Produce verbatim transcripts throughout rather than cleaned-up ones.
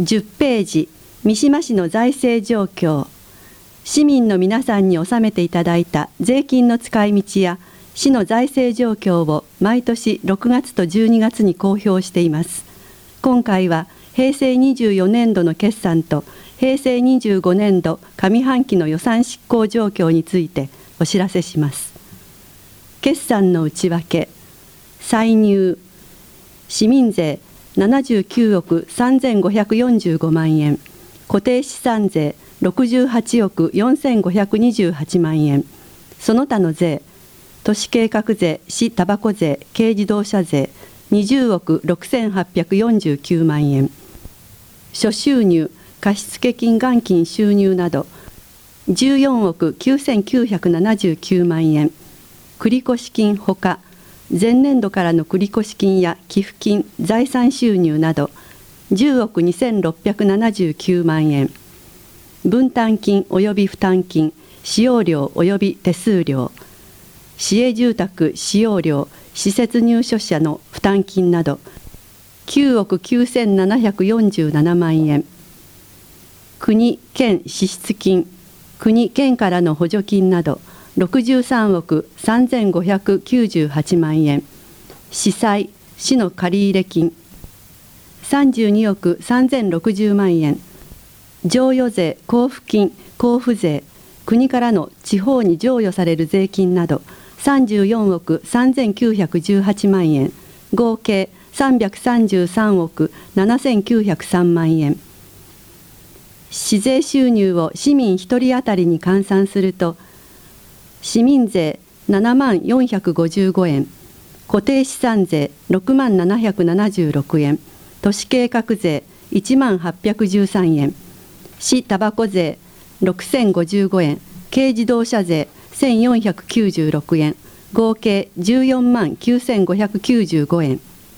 じゅっページ、三島市の財政状況。市民の皆さんに納めていただいた税金の使い道や市の財政状況を毎年ろくがつとじゅうにがつに公表しています。今回は平成にじゅうよねんどの決算と平成にじゅうごねんど上半期の予算執行状況についてお知らせします。決算の内訳。歳入、市民税ななじゅうきゅうおくさんぜんごひゃくよんじゅうごまんえん、固定資産税ろくじゅうはちおくよんせんごひゃくにじゅうはちまんえん、その他の税、都市計画税、市たばこ税、軽自動車税にじゅうおくろくせんはっぴゃくよんじゅうきゅうまんえん、諸収入、貸付金元金収入などじゅうよんおくきゅうせんきゅうひゃくななじゅうきゅうまんえん、繰越金ほか前年度からの繰越金や寄付金、財産収入などじゅうおくにせんろっぴゃくななじゅうきゅうまんえん、分担金及び負担金、使用料及び手数料、市営住宅使用料、施設入所者の負担金などきゅうおくきゅうせんななひゃくよんじゅうななまんえん、国・県支出金、国・県からの補助金などろくじゅうさんおくさんぜんごひゃくきゅうじゅうはちまんえん、市債・市の借入金さんじゅうにおくさんぜんろくじゅうまんえん、譲与税、交付金、交付税、国からの地方に譲与される税金などさんじゅうよんおくさんぜんきゅうひゃくじゅうはちまんえん、合計さんびゃくさんじゅうさんおくななせんきゅうひゃくさんまんえん。市税収入を市民ひとり当たりに換算すると、市民税ななまんよんひゃくごじゅうごえん、固定資産税ろくまんななひゃくななじゅうろくえん、都市計画税いちまんはっぴゃくじゅうさんえん、市たばこ税ろくせんごじゅうごえん、軽自動車税せんよんひゃくきゅうじゅうろくえん、合計じゅうよんまんきゅうせんごひゃくきゅうじゅうごえん。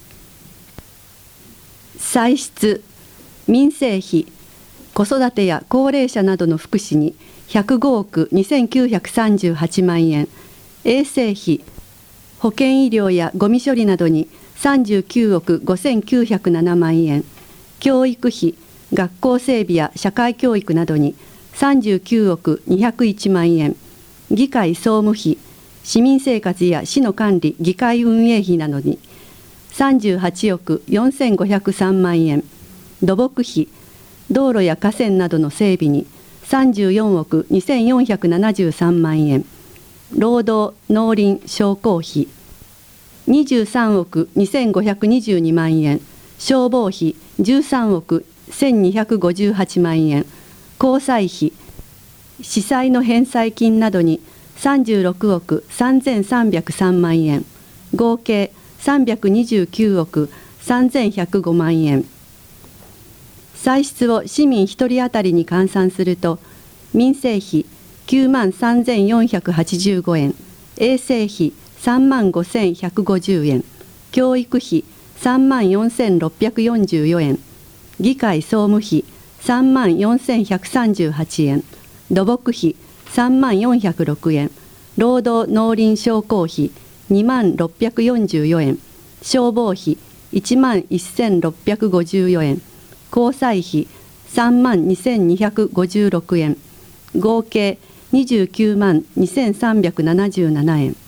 歳出、民生費、子育てや高齢者などの福祉にひゃくごおくにせんきゅうひゃくさんじゅうはちまんえん、衛生費、保健医療やゴミ処理などにさんじゅうきゅうおくごせんきゅうひゃくななまんえん、教育費、学校整備や社会教育などにさんじゅうきゅうおくにひゃくいちまんえん、議会総務費、市民生活や市の管理・議会運営費などにさんじゅうはちおくよんせんごひゃくさんまんえん、土木費、道路や河川などの整備にさんじゅうよんおくにせんよんひゃくななじゅうさんまんえん、労働・農林商工費にじゅうさんおくにせんごひゃくにじゅうにまんえん、消防費じゅうさんおくせんにひゃくごじゅうはちまんえん、交際費、市債の返済金などにさんじゅうろくおくさんぜんさんびゃくさんまんえん、合計さんびゃくにじゅうきゅうおくさんぜんひゃくごまんえん。歳出を市民ひとり当たりに換算すると、民生費きゅうまんさんぜんよんひゃくはちじゅうごえん、衛生費さんまんごせんひゃくごじゅうえん、教育費さんまんよんせんろっぴゃくよんじゅうよえん、議会総務費さんまんよんせんひゃくさんじゅうはちえん、土木費さんまんよんひゃくろくえん、労働農林商工費にまんろっぴゃくよんじゅうよえん、消防費いちまんせんろっぴゃくごじゅうよえん、交際費さんまんにせんにひゃくごじゅうろくえん、合計にじゅうきゅうまんにせんさんびゃくななじゅうななえん。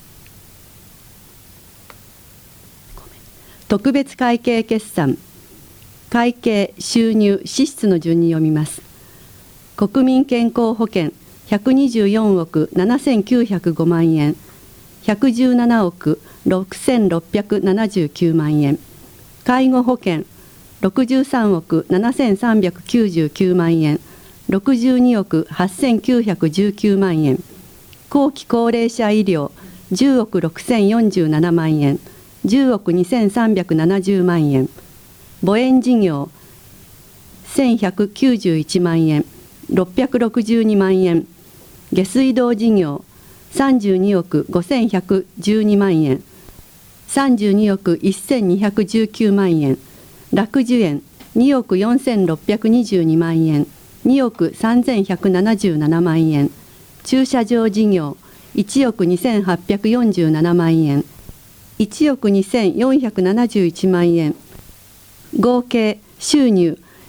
特別会計決算、会計、収入、支出の順に読みます。国民健康保険ひゃくにじゅうよんおくななせんきゅうひゃくごまんえん、ひゃくじゅうななおくろくせんろっぴゃくななじゅうきゅうまんえん、介護保険ろくじゅうさんおくななせんさんびゃくきゅうじゅうきゅうまんえん、ろくじゅうにおくはっせんきゅうひゃくじゅうきゅうまんえん、後期高齢者医療じゅうおくろくせんよんじゅうななまんえん、じゅうおくにせんさんびゃくななじゅうまんえん、母園事業せんひゃくきゅうじゅういちまんえん、ろっぴゃくろくじゅうにまんえん、下水道事業さんじゅうにおくごせんひゃくじゅうにまんえん、さんじゅうにおくせんにひゃくじゅうきゅうまんえん、楽寿園におくよんせんろっぴゃくにじゅうにまんえん、におくさんぜんひゃくななじゅうななまんえん、駐車場事業いちおくにせんはっぴゃくよんじゅうななまんえん、いちおくにせんよんひゃくななじゅういちまんえん、合計収入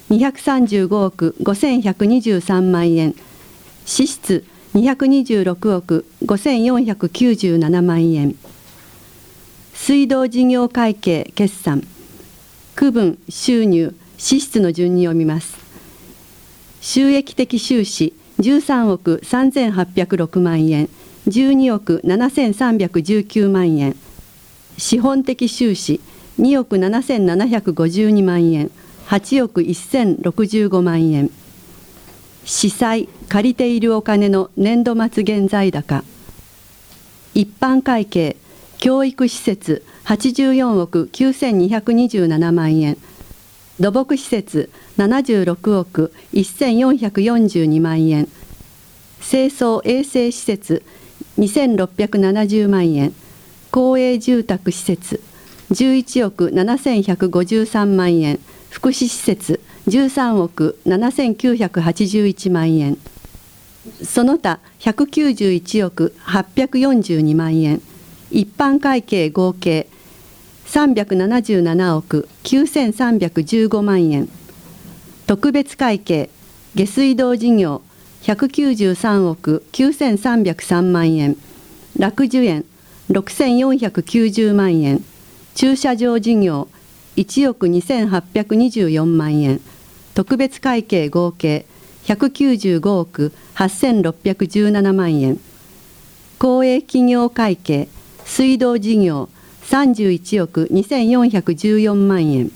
にひゃくさんじゅうごおくごせんひゃくにじゅうさんまんえん、支出にひゃくにじゅうろくおくごせんよんひゃくきゅうじゅうななまんえん。水道事業会計決算、区分収入支出の順に読みます。収益的収支じゅうさんおくさんぜんはっぴゃくろくまんえん、じゅうにおくななせんさんびゃくじゅうきゅうまんえん。資本的収支におくななせんななひゃくごじゅうにまんえん、はちおくせんろくじゅうごまんえん。司債借りているお金の年度末現在高。一般会計教育施設はちじゅうよんおくきゅうせんにひゃくにじゅうななまんえん、土木施設ななじゅうろくおくせんよんひゃくよんじゅうにまんえん、清掃衛生施設にせんろっぴゃくななじゅうまんえん、公営住宅施設じゅういちおくななせんひゃくごじゅうさんまんえん、福祉施設じゅうさんおくななせんきゅうひゃくはちじゅういちまんえん、その他ひゃくきゅうじゅういちおくはっぴゃくよんじゅうにまんえん、一般会計合計さんびゃくななじゅうななおくきゅうせんさんびゃくじゅうごまんえん、特別会計下水道事業ひゃくきゅうじゅうさんおくきゅうせんさんびゃくさんまんえん、楽寿園ろくせんよんひゃくきゅうじゅうまんえん、駐車場事業いちおくにせんはっぴゃくにじゅうよんまんえん、特別会計合計ひゃくきゅうじゅうごおくはっせんろっぴゃくじゅうななまんえん、公営企業会計水道事業さんじゅういちおくにせんよんひゃくじゅうよんまんえん。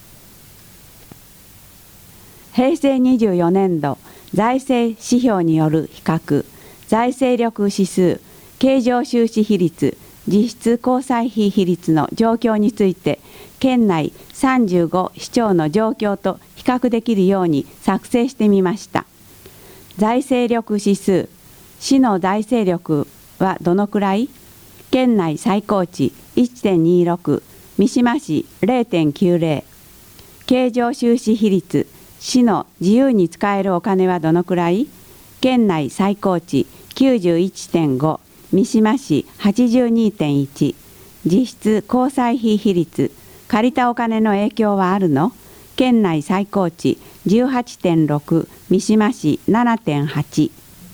平成にじゅうよねん度財政指標による比較、財政力指数、経常収支比率、実質交際費比率の状況について、県内さんじゅうご市町の状況と比較できるように作成してみました。財政力指数、市の財政力はどのくらい？県内最高値 いってんにろく、三島市 れいてんきゅうぜろ。経常収支比率、市の自由に使えるお金はどのくらい？県内最高値 きゅうじゅういってんご、三島市 はちじゅうにてんいち。実質交際費比率、借りたお金の影響はあるの？県内最高値 じゅうはちてんろく、三島市 ななてんはち。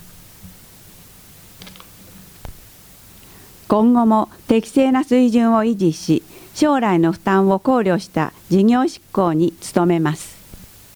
今後も適正な水準を維持し、将来の負担を考慮した事業執行に努めます。